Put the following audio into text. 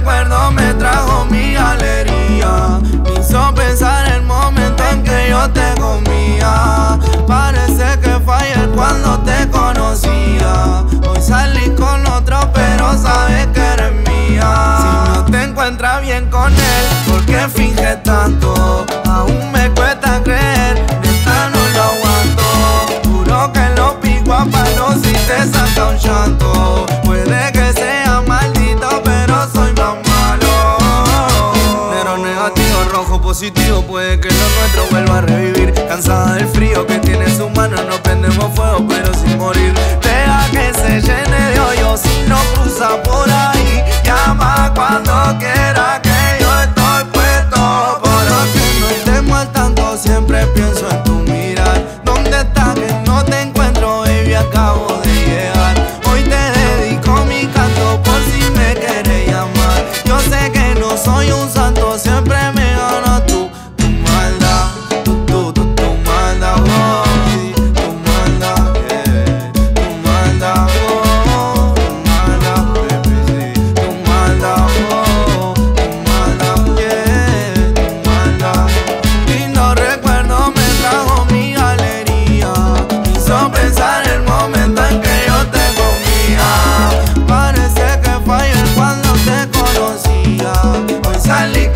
recuerdo me trajo mi alegría. Me hizo pensar el momento en que yo te comía. Parece que fue ayer cuando te conocía. Hoy salí con otro pero sabes que eres mía. Si no te encuentras bien con él, ¿por qué finges tanto? Aún me cuesta creer, neta no lo aguanto. Juro que lo pico a palos si te saca un llanto. Puede que sea maldito pero soy más malo. Negro negativo, rojo positivo, puede que lo nuestro vuelva a revivir. Cansada del frío que tiene en su mano, no prendemos fuego pero sin morir. Deja que se llene de hoyo si no cruza por ahí. Llama cuando quiera que yo estoy puesto. Por lo que no estemos al tanto, siempre pienso en tu mirar. ¿Dónde estás que no te encuentro, baby? Acabo de llegar. Hoy te dedico mi canto por si me quieres llamar. Yo sé que no soy un santo, siempre me gana tu maldad. Tu maldad, oh, sí, tu maldad, yeah. Tu maldad, oh, tu maldad, baby, sí. Tu maldad, oh, tu maldad, yeah. Tu maldad. Lindo recuerdo me trajo mi alegría. Me hizo pensar el momento en que yo te comía. Parece que fue ayer cuando te conocía. Hoy salí